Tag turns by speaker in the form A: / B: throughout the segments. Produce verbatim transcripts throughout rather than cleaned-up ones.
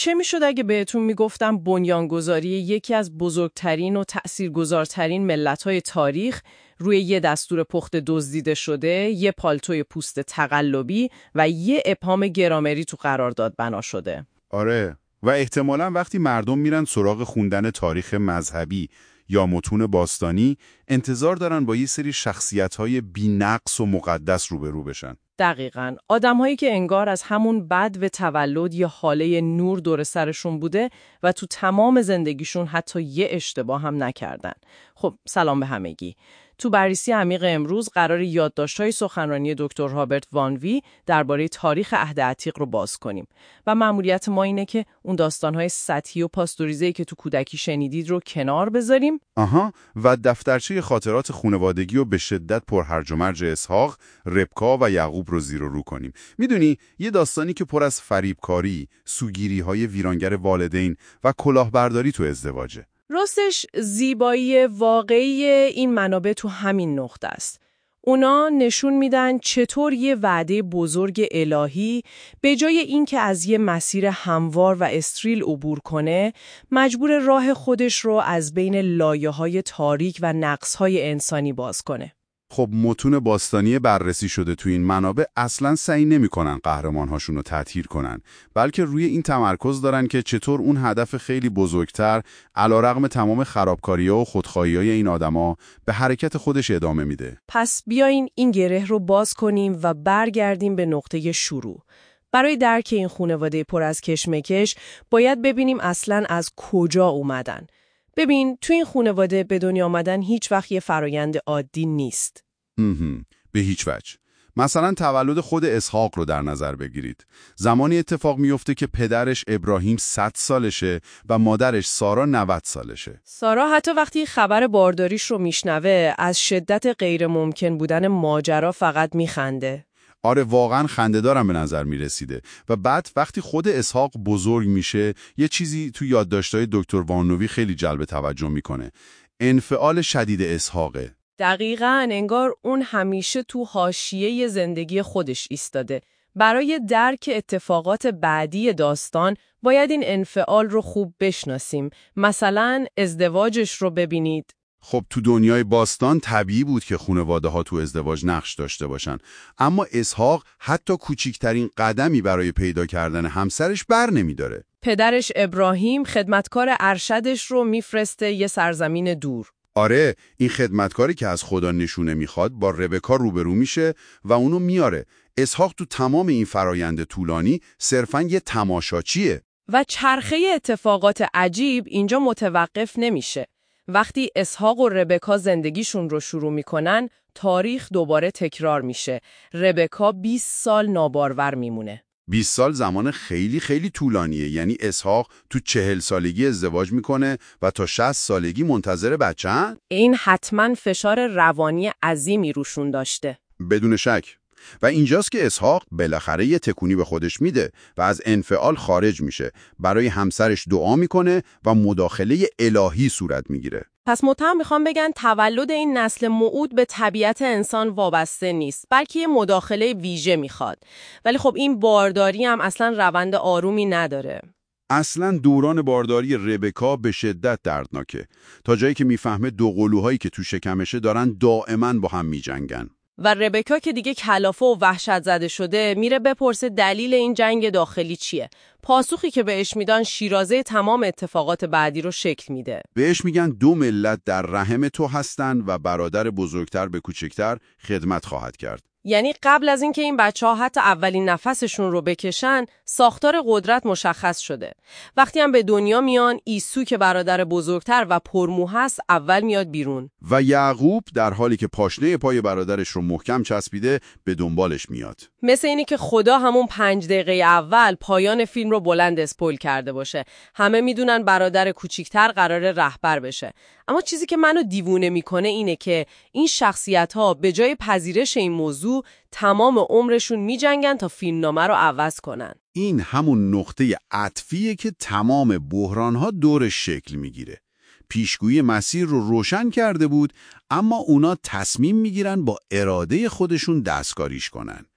A: چه میشد اگه بهتون میگفتم بنیانگذاری یکی از بزرگترین و تأثیرگذارترین ملت‌های تاریخ روی یه دستور پخت دزدیده شده، یه پالتوی پوست تقلبی و یه ابهام گرامری تو قرارداد بنا شده؟
B: آره، و احتمالاً وقتی مردم میرن سراغ خوندن تاریخ مذهبی یا متون باستانی، انتظار دارن با یه سری شخصیت‌های بی‌نقص و مقدس روبرو بشن.
A: دقیقاً. آدم‌هایی که انگار از همون بد و تولد یه حاله نور دور سرشون بوده و تو تمام زندگیشون حتی یه اشتباه هم نکردن. خب سلام به همگی. تو بررسی عمیق امروز قرار یادداشت‌های سخنرانی دکتر رابرت وان وی درباره تاریخ عهد عتیق رو باز کنیم و مأموریت ما اینه که اون داستان‌های سطحی و پاستوریزه‌ای که تو کودکی شنیدید رو کنار بذاریم.
B: آها، و دفترچه خاطرات خانوادگی رو به شدت پرهرج و مرج اسحاق، ربکا و یعقوب رو زیر و رو کنیم. میدونی یه داستانی که پر از فریبکاری، سوگیری‌های ویرانگر والدین و کلاهبرداری تو ازدواجه.
A: راستش زیبایی واقعی این منابع تو همین نقطه است. اونا نشون میدن چطور یه وعده بزرگ الهی به جای اینکه از یه مسیر هموار و استریل عبور کنه، مجبور راه خودش رو از بین لایه‌های تاریک و نقص‌های انسانی باز کنه.
B: خب متون باستانی بررسی شده تو این منابع اصلاً سعی نمی‌کنن قهرمان‌هاشون رو تطهیر کنن، بلکه روی این تمرکز دارن که چطور اون هدف خیلی بزرگتر علیرغم تمام خرابکاری‌ها و خودخواهی‌های این آدما به حرکت خودش ادامه میده.
A: پس بیاین این گره رو باز کنیم و برگردیم به نقطه شروع. برای درک این خانواده پر از کشمکش باید ببینیم اصلاً از کجا اومدن. ببین تو این خانواده به دنیا آمدن هیچ وقت یه فرایند عادی نیست.
B: به هیچ وجه. مثلا تولد خود اسحاق رو در نظر بگیرید. زمانی اتفاق میفته که پدرش ابراهیم صد سالشه و مادرش سارا نود سالشه.
A: سارا حتی وقتی خبر بارداریش رو میشنوه از شدت غیر ممکن بودن ماجرا فقط میخنده.
B: آره واقعا خنده‌دارم به نظر میرسیده. و بعد وقتی خود اسحاق بزرگ میشه، یه چیزی تو یادداشت‌های دکتر وانوی خیلی جلب توجه میکنه. انفعال شدید اسحاقه.
A: دقیقاً، انگار اون همیشه تو حاشیه زندگی خودش ایستاده. برای درک اتفاقات بعدی داستان باید این انفعال رو خوب بشناسیم. مثلا ازدواجش رو ببینید.
B: خب تو دنیای باستان طبیعی بود که خانواده ها تو ازدواج نقش داشته باشن، اما اسحاق حتی کوچکترین قدمی برای پیدا کردن همسرش بر نمیداره.
A: پدرش ابراهیم خدمتکار ارشدش رو میفرسته یه سرزمین دور.
B: آره، این خدمتکاری که از خدا نشونه میخواد با ربکا روبرو میشه و اونو میاره. اسحاق تو تمام این فرایند طولانی صرفاً یه تماشاچیه.
A: و چرخه اتفاقات عجیب اینجا متوقف نمیشه. وقتی اسحاق و ربکا زندگیشون رو شروع میکنن، تاریخ دوباره تکرار میشه. ربکا بیست سال نابارور میمونه.
B: بیست سال زمان خیلی خیلی طولانیه. یعنی اسحاق تو چهل سالگی ازدواج میکنه و تا شصت سالگی منتظر بچه‌ن؟
A: این حتما فشار روانی عظیمی روشون داشته.
B: بدون شک. و اینجاست که اسحاق بالاخره یه تکونی به خودش میده و از انفعال خارج میشه. برای همسرش دعا میکنه و مداخله الهی صورت میگیره.
A: پس متهم میخوام بگن تولد این نسل موعود به طبیعت انسان وابسته نیست، بلکه یه مداخله ویژه میخواد. ولی خب این بارداری هم اصلا روند آرومی نداره.
B: اصلا دوران بارداری ربکا به شدت دردناکه، تا جایی که میفهمه دو قلوهایی که تو شکمشه دارن دائما با هم میجنگن.
A: و ربکا که دیگه کلافه و وحشت زده شده میره بپرسه دلیل این جنگ داخلی چیه. پاسخی که بهش میدن شیرازه تمام اتفاقات بعدی رو شکل میده.
B: بهش میگن دو ملت در رحم تو هستن و برادر بزرگتر به کوچکتر خدمت خواهد کرد.
A: یعنی قبل از اینکه این بچه‌ها حتی اولین نفسشون رو بکشن، ساختار قدرت مشخص شده. وقتی هم به دنیا میان، عیسو که برادر بزرگتر و پرمو هست اول میاد بیرون.
B: و یعقوب در حالی که پاشنه پای برادرش رو محکم چسبیده به دنبالش میاد.
A: مثل اینی که خدا همون پنج دقیقه اول پایان فیلم رو بلند اسپویل کرده باشه. همه میدونن برادر کوچیکتر قراره رهبر بشه. اما چیزی که منو دیوونه میکنه اینه که این شخصیت‌ها به جای پذیرش این موضوع تمام عمرشون میجنگن تا فیلمنامه رو عوض کنن.
B: این همون نقطه عطفیه که تمام بحران‌ها دورش شکل میگیره. پیشگویی مسیر رو روشن کرده بود، اما اونا تصمیم میگیرن با اراده خودشون دستکاریش کنن.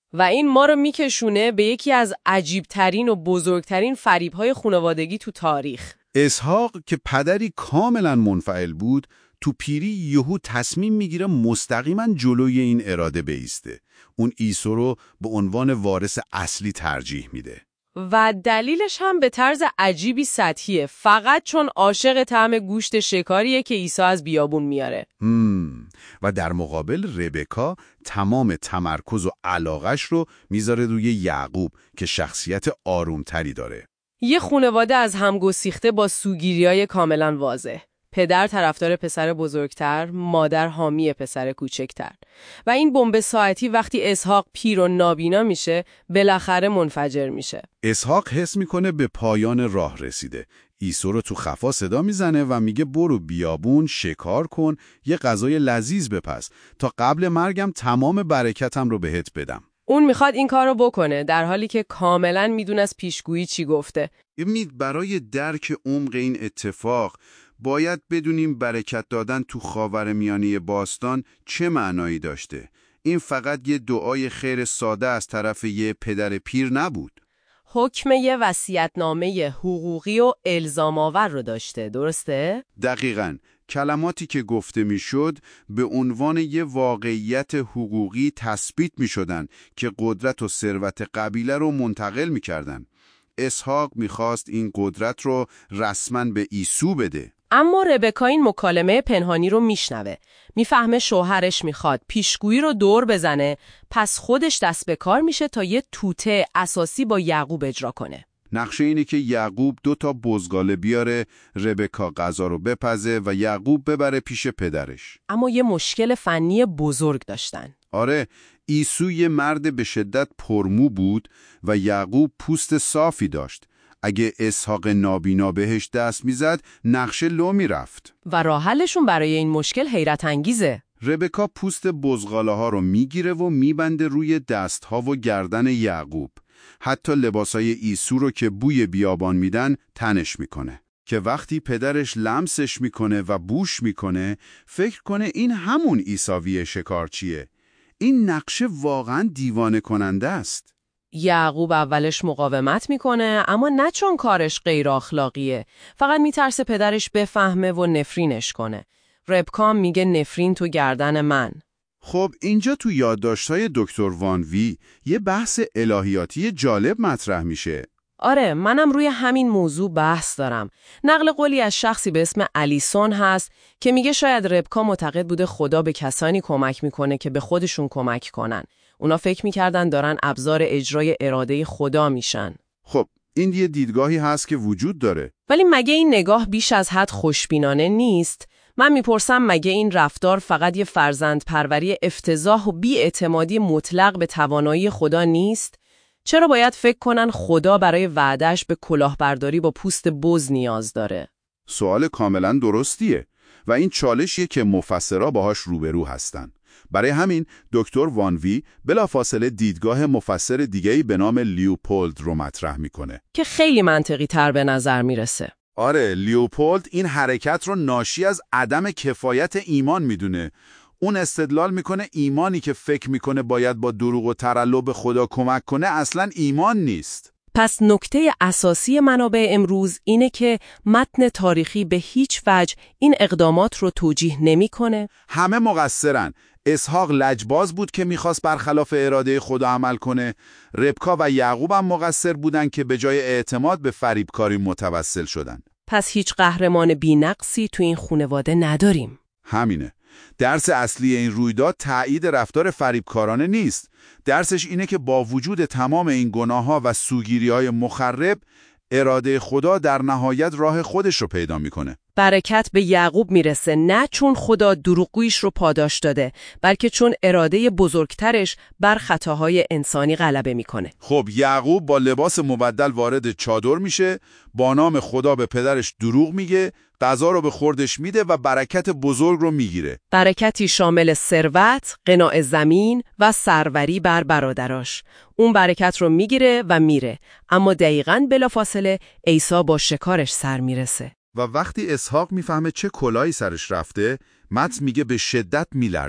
A: و این ما رو میکشونه به یکی از عجیبترین و بزرگترین فریب‌های خانوادگی تو تاریخ.
B: اسحاق که پدری کاملا منفعل بود، تو پیری یهو تصمیم میگیره مستقیما جلوی این اراده بایسته. اون عیسی رو به عنوان وارث اصلی ترجیح میده.
A: و دلیلش هم به طرز عجیبی سطحیه، فقط چون عاشق طعم گوشت شکاریه که عیسی از بیابون میاره.
B: هم. و در مقابل ربکا تمام تمرکز و علاقش رو میذاره روی یعقوب که شخصیت آرومتری داره.
A: یه خانواده از هم گسیخته با سوگیریای کاملا واضح. پدر طرفدار پسر بزرگتر، مادر حامی پسر کوچکتر. و این بمب ساعتی وقتی اسحاق پیر و نابینا میشه، بالاخره منفجر میشه.
B: اسحاق حس میکنه به پایان راه رسیده. عیسی رو تو خفا صدا میزنه و میگه برو بیابون شکار کن، یه غذای لذیذ بپز تا قبل مرگم تمام برکتم رو بهت بدم.
A: اون میخواد این کار رو بکنه در حالی که کاملا میدونه از پیشگویی چی گفته.
B: امید برای درک عمق این اتفاق باید بدونیم برکت دادن تو خاورمیانه باستان چه معنایی داشته. این فقط یه دعای خیر ساده از طرف یه پدر پیر نبود.
A: حکم یه وصیت‌نامه حقوقی و الزام‌آور رو داشته، درسته؟
B: دقیقاً. کلماتی که گفته میشد به عنوان یه واقعیت حقوقی تثبیت میشدن که قدرت و ثروت قبیله رو منتقل میکردن. اسحاق میخواست این قدرت رو رسما به عیسی بده.
A: اما ربکا این مکالمه پنهانی رو میشنوه. میفهمه شوهرش میخواد پیشگویی رو دور بزنه، پس خودش دست به کار میشه تا یه توته اساسی با یعقوب اجرا کنه.
B: نقشه اینه که یعقوب دو تا بزغاله بیاره، ربکا غذا رو بپزه و یعقوب ببره پیش پدرش.
A: اما یه مشکل فنی بزرگ داشتن.
B: آره، عیسی یه مرد به شدت پرمو بود و یعقوب پوست صافی داشت. اگه اسحاق نابینا بهش دست میزد، نقشه لو میرفت.
A: و راه حلشون برای این مشکل حیرت انگیزه.
B: ربکا پوست بزغاله ها رو میگیره و میبنده روی دست ها و گردن یعقوب. حتی لباسای عیسی رو که بوی بیابان میدن تنش میکنه که وقتی پدرش لمسش میکنه و بوش میکنه فکر کنه این همون عیسوی شکارچیه. این نقشه واقعا دیوانه کننده است.
A: یعقوب اولش مقاومت میکنه، اما نه چون کارش غیر اخلاقیه، فقط میترسه پدرش بفهمه و نفرینش کنه. ربکا میگه نفرین تو گردن من.
B: خب اینجا تو یادداشت‌های دکتر وان وی یه بحث الهیاتی جالب مطرح میشه.
A: آره، منم روی همین موضوع بحث دارم. نقل قولی از شخصی به اسم الیسون هست که میگه شاید ربکا معتقد بوده خدا به کسانی کمک میکنه که به خودشون کمک کنن. اونا فکر میکردن دارن ابزار اجرای اراده خدا میشن.
B: خب این یه دیدگاهی هست که وجود داره.
A: ولی مگه این نگاه بیش از حد خوشبینانه نیست؟ من میپرسم مگه این رفتار فقط یه فرزند پروری افتضاح و بی‌اعتمادی مطلق به توانایی خدا نیست؟ چرا باید فکر کنن خدا برای وعده‌اش به کلاهبرداری با پوست بز نیاز داره؟
B: سوال کاملا درستیه و این چالشیه که مفسرا باهاش روبرو هستن. برای همین دکتر وان وی بلافاصله دیدگاه مفسر دیگه‌ای به نام لیوپولد رو مطرح میکنه
A: که خیلی منطقی تر به نظر میرسه.
B: آره، لیوپولد این حرکت رو ناشی از عدم کفایت ایمان میدونه. اون استدلال میکنه ایمانی که فکر میکنه باید با دروغ و ترلو به خدا کمک کنه اصلاً ایمان نیست.
A: پس نکته اساسی منابع امروز اینه که متن تاریخی به هیچ وجه این اقدامات رو توجیه نمیکنه.
B: همه مقصرن. اسحاق لجباز بود که میخواست برخلاف اراده خدا عمل کنه. ربکا و یعقوب هم مقصر بودن که به جای اعتماد به فریبکاری متوسل شدن.
A: پس هیچ قهرمان بی‌نقصی تو این خانواده نداریم.
B: همینه. درس اصلی این رویداد تایید رفتار فریبکارانه نیست. درسش اینه که با وجود تمام این گناه‌ها و سوگیری‌های مخرب، اراده خدا در نهایت راه خودش رو پیدا میکنه.
A: برکت به یعقوب میرسه، نه چون خدا دروغگوییش رو پاداش داده، بلکه چون اراده بزرگترش بر خطاهای انسانی غلبه میکنه.
B: خب یعقوب با لباس مبدل وارد چادر میشه، با نام خدا به پدرش دروغ میگه، غذا رو به خوردش میده و برکت بزرگ رو میگیره.
A: برکتی شامل ثروت، قناع زمین و سروری بر برادراش. اون برکت رو میگیره و میره، اما دقیقاً بلافاصله عیسی با شکارش سر میرسه.
B: و وقتی اسحاق میفهمه چه کلاهی سرش رفته، متن میگه به شدت میلرزه.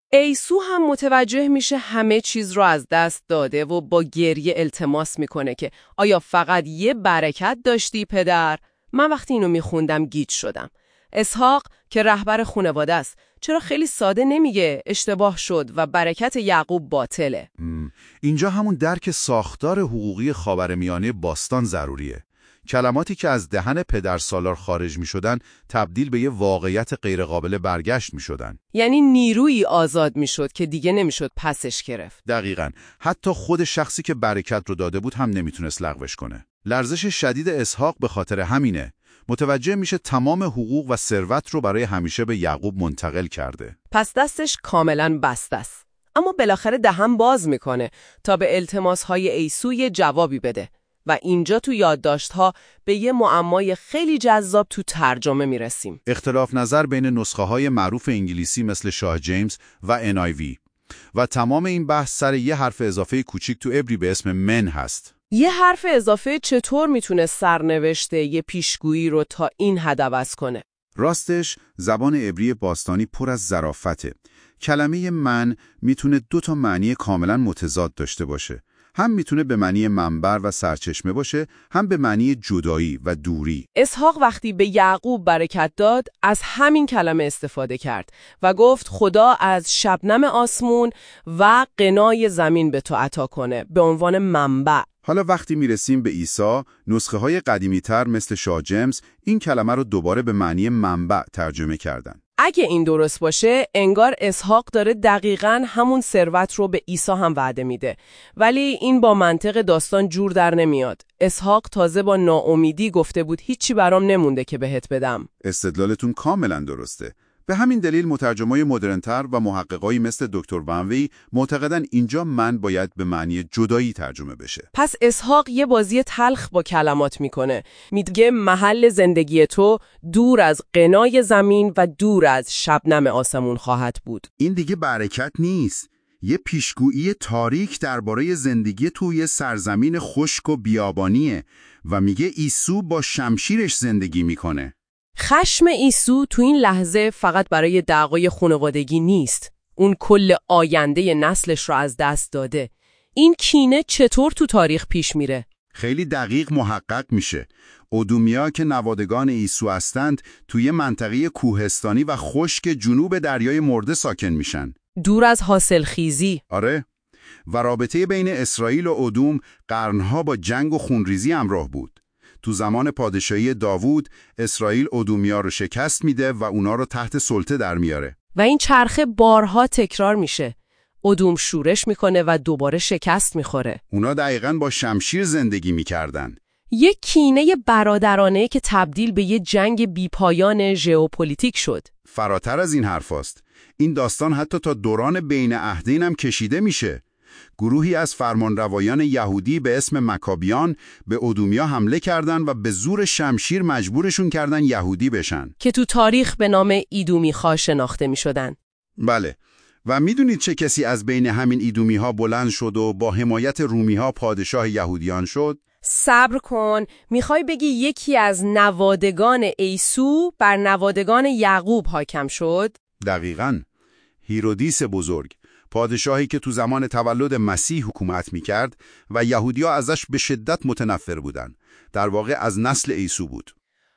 A: عیسو هم متوجه میشه همه چیز رو از دست داده و با گریه التماس میکنه که آیا فقط یه برکت داشتی پدر؟ من وقتی اینو میخوندم گیج شدم. اسحاق که رهبر خانواده است چرا خیلی ساده نمیگه اشتباه شد و برکت یعقوب باطله؟
B: اینجا همون درک ساختار حقوقی خاورمیانه باستان ضروریه. کلماتی که از دهن پدر سالار خارج می شدن تبدیل به یه واقعیت غیرقابل برگشت می شدن.
A: یعنی نیرویی آزاد می شد که دیگه نمی شد پسش گرفت.
B: دقیقاً. حتی خود شخصی که برکت رو داده بود هم نمیتونست لغوش کنه. لرزش شدید اسحاق به خاطر همینه. متوجه میشه تمام حقوق و ثروت رو برای همیشه به یعقوب منتقل کرده.
A: پس دستش کاملاً بسته است. اما بالاخره دهن باز میکنه تا به التماس‌های عیسو یه جوابی بده. و اینجا تو یادداشت‌ها به یه معمای خیلی جذاب تو ترجمه میرسیم.
B: اختلاف نظر بین نسخه‌های معروف انگلیسی مثل شاه جیمز و ان آی وی و تمام این بحث سر یه حرف اضافه کوچیک تو عبری به اسم من هست.
A: یه حرف اضافه چطور میتونه سرنوشته یه پیشگویی رو تا این حد عوض کنه؟
B: راستش زبان عبری باستانی پر از ظرافته. کلمه من میتونه دو تا معنی کاملا متضاد داشته باشه. هم میتونه به معنی منبر و سرچشمه باشه، هم به معنی جدایی و دوری.
A: اسحاق وقتی به یعقوب برکت داد، از همین کلمه استفاده کرد و گفت خدا از شبنم آسمون و قنای زمین به تو عطا کنه به عنوان منبع.
B: حالا وقتی میرسیم به عیسی، نسخه های قدیمی تر مثل شاه جیمز این کلمه رو دوباره به معنی منبع ترجمه کردن.
A: اگه این درست باشه، انگار اسحاق داره دقیقاً همون ثروت رو به عیسی هم وعده میده. ولی این با منطق داستان جور در نمیاد. اسحاق تازه با ناامیدی گفته بود هیچی برام نمونده که بهت بدم.
B: استدلالتون کاملاً درسته. به همین دلیل مترجمای مدرن‌تر و محققایی مثل دکتر ونوی معتقدن اینجا من باید به معنی جدایی ترجمه بشه.
A: پس اسحاق یه بازی تلخ با کلمات میکنه. میگه محل زندگی تو دور از قنای زمین و دور از شبنم آسمون خواهد بود.
B: این دیگه برکت نیست. یه پیشگویی تاریک درباره زندگی توی سرزمین خشک و بیابانیه و میگه عیسی با شمشیرش زندگی میکنه.
A: خشم عیسی تو این لحظه فقط برای دعوای خانوادگی نیست. اون کل آینده نسلش رو از دست داده. این کینه چطور تو تاریخ پیش میره؟
B: خیلی دقیق محقق میشه. ادومیا که نوادگان عیسی هستند توی منطقه کوهستانی و خشک جنوب دریای مرده ساکن میشن.
A: دور از حاصل خیزی.
B: آره. و رابطه بین اسرائیل و ادوم قرنها با جنگ و خونریزی همراه بود. تو زمان پادشاهی داوود، اسرائیل ادومیا رو شکست میده و اونا رو تحت سلطه در میاره.
A: و این چرخه بارها تکرار میشه. ادوم شورش میکنه و دوباره شکست میخوره.
B: اونا دقیقاً با شمشیر زندگی میکردن.
A: یک کینه برادرانه که تبدیل به یه جنگ بیپایان ژئوپلیتیک شد.
B: فراتر از این حرفاست. این داستان حتی تا دوران بین عهدین هم کشیده میشه. گروهی از فرمانروایان یهودی به اسم مکابیان به ادومیا حمله کردند و به زور شمشیر مجبورشون کردن یهودی بشن
A: که تو تاریخ به نام ایدومی‌ها شناخته می‌شدن.
B: بله. و میدونید چه کسی از بین همین ایدومی‌ها بلند شد و با حمایت رومی‌ها پادشاه یهودیان شد؟
A: صبر کن، میخوای بگی یکی از نوادگان عیسی بر نوادگان یعقوب حاکم شد؟
B: دقیقاً. هیرودیس بزرگ، پادشاهی که تو زمان تولد مسیح حکومت میکرد و یهودی‌ها ازش به شدت متنفر بودن. در واقع از نسل عیسی بود.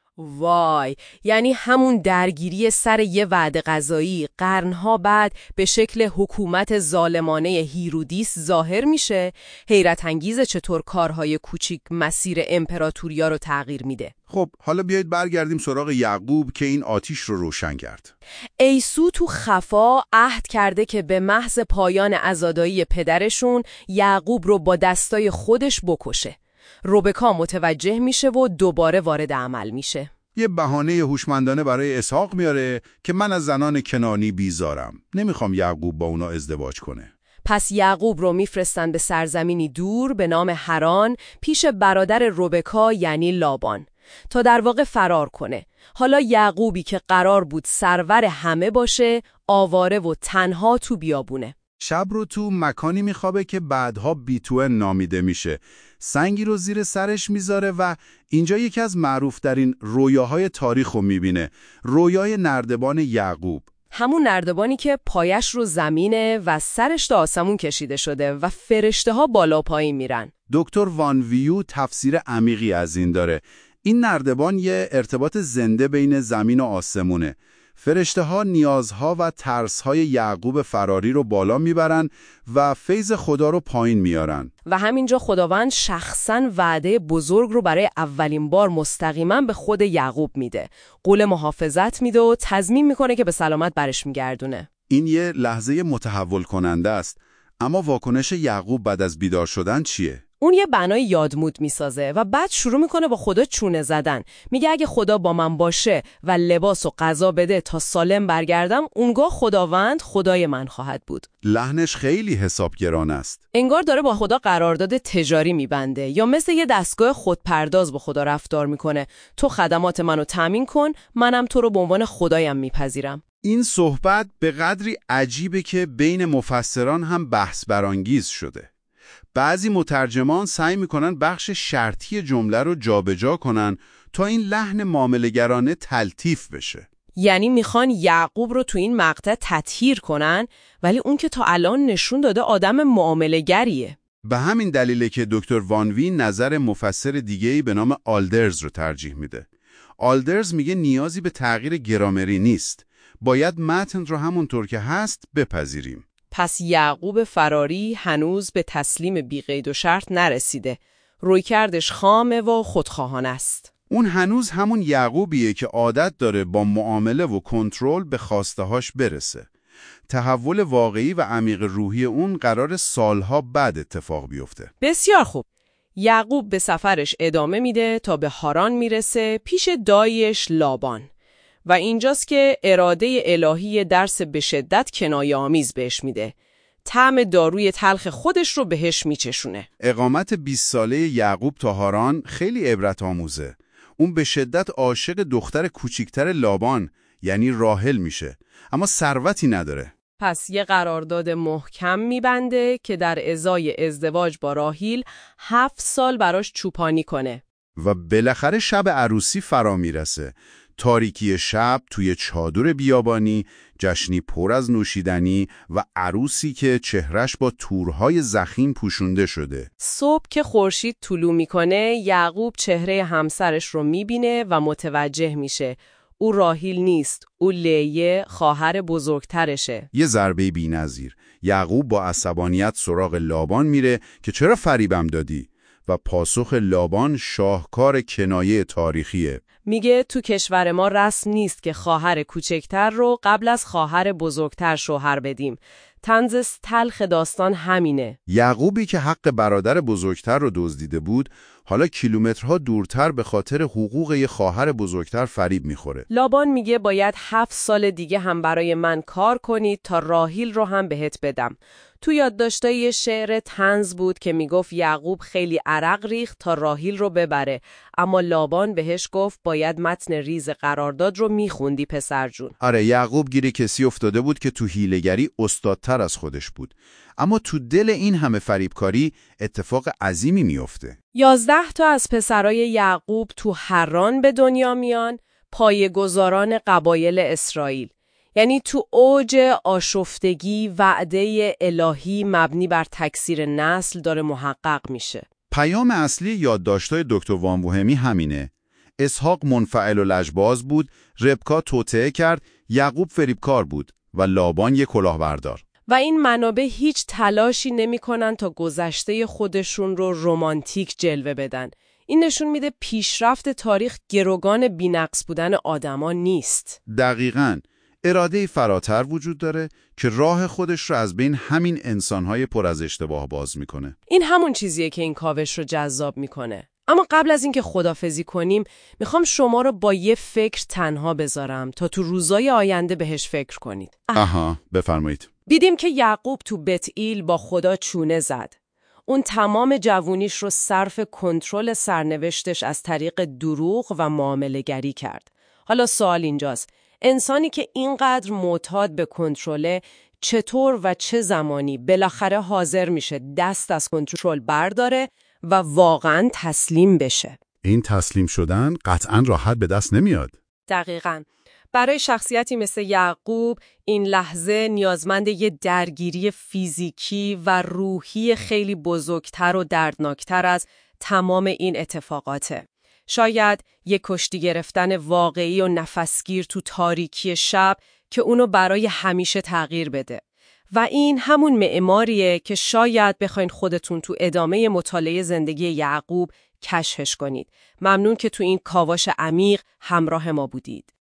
A: وای، یعنی همون درگیری سر یه وعده قضایی قرنها بعد به شکل حکومت ظالمانه هیرودیس ظاهر میشه. حیرت انگیزه چطور کارهای کوچیک مسیر امپراتوریا رو تغییر میده.
B: خب حالا بیایید برگردیم سراغ یعقوب که این آتیش رو روشن کرد.
A: عیسی تو خفا عهد کرده که به محض پایان عزاداری پدرشون یعقوب رو با دستای خودش بکشه. ربکا متوجه میشه و دوباره وارد عمل میشه.
B: یه بهانه هوشمندانه برای اسحاق میاره که من از زنان کنانی بیزارم. نمیخوام یعقوب با اونا ازدواج کنه.
A: پس یعقوب رو میفرستن به سرزمینی دور به نام حران پیش برادر ربکا یعنی لابان تا در واقع فرار کنه. حالا یعقوبی که قرار بود سرور همه باشه آواره و تنها تو بیابونه.
B: شب رو تو مکانی میخوابه که بعدها بیتوئن نامیده میشه. سنگی رو زیر سرش میذاره و اینجا یکی از معروف ترین رویاهای تاریخ رو میبینه. رویای نردبان یعقوب.
A: همون نردبانی که پایش رو زمینه و سرش تا آسمون کشیده شده و فرشته ها بالا پایین میرن.
B: دکتر وان ویو تفسیر عمیقی از این داره. این نردبان یه ارتباط زنده بین زمین و آسمونه. فرشته ها نیازها و ترسهای یعقوب فراری رو بالا میبرن و فیض خدا رو پایین میارن.
A: و همینجا خداوند شخصاً وعده بزرگ رو برای اولین بار مستقیما به خود یعقوب میده. قول محافظت میده و تضمین میکنه که به سلامت برش میگردونه.
B: این یه لحظه متحول کننده است. اما واکنش یعقوب بعد از بیدار شدن چیه؟
A: اون یه بنای یادمود میسازه و بعد شروع میکنه با خدا چونه زدن. میگه اگه خدا با من باشه و لباس و غذا بده تا سالم برگردم، اونگاه خداوند خدای من خواهد بود.
B: لحنش خیلی حسابگران است.
A: انگار داره با خدا قرارداد تجاری میبنده یا مثل یه دستگاه خودپرداز با خدا رفتار میکنه. تو خدمات منو تامین کن، منم تو رو به عنوان خدایم میپذیرم.
B: این صحبت به قدری عجیبه که بین مفسران هم بحث برانگیز شده. بعضی مترجمان سعی میکنن بخش شرطی جمله رو جابجا کنن تا این لحن معامله‌گرانه تلطیف بشه.
A: یعنی میخوان یعقوب رو تو این مقطع تطهیر کنن، ولی اون که تا الان نشون داده آدم معامله‌گریه.
B: به همین دلیله که دکتر وان وی نظر مفسر دیگه‌ای به نام آلدرز رو ترجیح میده. آلدرز میگه نیازی به تغییر گرامری نیست. باید متن رو همونطور که هست بپذیریم.
A: پس یعقوب فراری هنوز به تسلیم بی قید و شرط نرسیده. رویکردش خامه و خودخواهانه است.
B: اون هنوز همون یعقوبیه که عادت داره با معامله و کنترل به خواسته‌هاش برسه. تحول واقعی و عمیق روحی اون قرار سالها بعد اتفاق بیفته.
A: بسیار خوب. یعقوب به سفرش ادامه میده تا به هاران میرسه پیش دایش لابان. و اینجاست که اراده الهی درس به شدت کنایه آمیز بهش میده. طعم داروی تلخ خودش رو بهش میچشونه.
B: اقامت بیست ساله یعقوب تا هاران خیلی عبرت آموزه. اون به شدت عاشق دختر کوچیکتر لابان یعنی راحل میشه، اما ثروتی نداره.
A: پس یه قرارداد محکم میبنده که در ازای ازدواج با راحیل هفت سال براش چوپانی کنه.
B: و بالاخره شب عروسی فرا میرسه. تاریکی شب توی چادر بیابانی، جشنی پر از نوشیدنی و عروسی که چهرش با تورهای ضخیم پوشونده شده.
A: صبح که خورشید طلوع میکنه، یعقوب چهره همسرش رو میبینه و متوجه میشه. او راحیل نیست، او لیه خواهر بزرگترشه.
B: یه ضربه بی‌نظیر. یعقوب با عصبانیت سراغ لابان میره که چرا فریبم دادی؟ و پاسخ لابان شاهکار کنایه تاریخیه.
A: میگه تو کشور ما رسم نیست که خواهر کوچکتر رو قبل از خواهر بزرگتر شوهر بدیم. طنز تلخ داستان همینه.
B: یعقوبی که حق برادر بزرگتر رو دزدیده بود، حالا کیلومترها دورتر به خاطر حقوق یه خواهر بزرگتر فریب میخوره.
A: لابان میگه باید هفت سال دیگه هم برای من کار کنید تا راحیل رو هم بهت بدم. تو یادداشتای یه شعر طنز بود که میگفت یعقوب خیلی عرق ریخت تا راحیل رو ببره، اما لابان بهش گفت باید متن ریز قرارداد رو میخوندی پسر جون.
B: آره، یعقوب گیر کسی افتاده بود که تو حیله‌گری استادتر از خودش بود. اما تو دل این همه فریبکاری اتفاق عظیمی میفته.
A: یازده تا از پسرای یعقوب تو حران به دنیا میان، پایه‌گذاران قبایل اسرائیل. یعنی تو اوج آشفتگی وعده الهی مبنی بر تکثیر نسل داره محقق میشه.
B: پیام اصلی یادداشت‌های دکتر وان بوهمی همینه. اسحاق منفعل و لجباز بود، ربکا توطئه کرد، یعقوب فریبکار بود و لابان یک کلاهبردار.
A: و این منابع هیچ تلاشی نمی‌کنن تا گذشته خودشون رو رمانتیک جلوه بدن. این نشون میده پیشرفت تاریخ گروگان بی‌نقص بودن آدما نیست.
B: دقیقاً. اراده فراتر وجود داره که راه خودش رو از بین همین انسان‌های پر از اشتباه باز میکنه.
A: این همون چیزیه که این کاوش رو جذاب میکنه. اما قبل از اینکه خدافزی کنیم، میخوام شما رو با یه فکر تنها بذارم تا تو روزای آینده بهش فکر کنید.
B: آها، بفرمایید.
A: دیدیم که یعقوب تو بتئیل با خدا چونه زد. اون تمام جوونیش رو صرف کنترل سرنوشتش از طریق دروغ و معامله‌گری کرد. حالا سوال اینجاست، انسانی که اینقدر معتاد به کنترله چطور و چه زمانی بالاخره حاضر میشه دست از کنترل برداره و واقعاً تسلیم بشه؟
B: این تسلیم شدن قطعاً راحت به دست نمیاد.
A: دقیقاً.
C: برای شخصیتی مثل یعقوب این لحظه نیازمند یه درگیری فیزیکی و روحی خیلی بزرگتر و دردناکتر از تمام این اتفاقاته. شاید یک کشتی گرفتن واقعی و نفسگیر تو تاریکی شب که اونو برای همیشه تغییر بده. و این همون معماریه که شاید بخواین خودتون تو ادامه مطالعه زندگی یعقوب کشفش کنید. ممنون که تو این کاوش عمیق همراه ما بودید.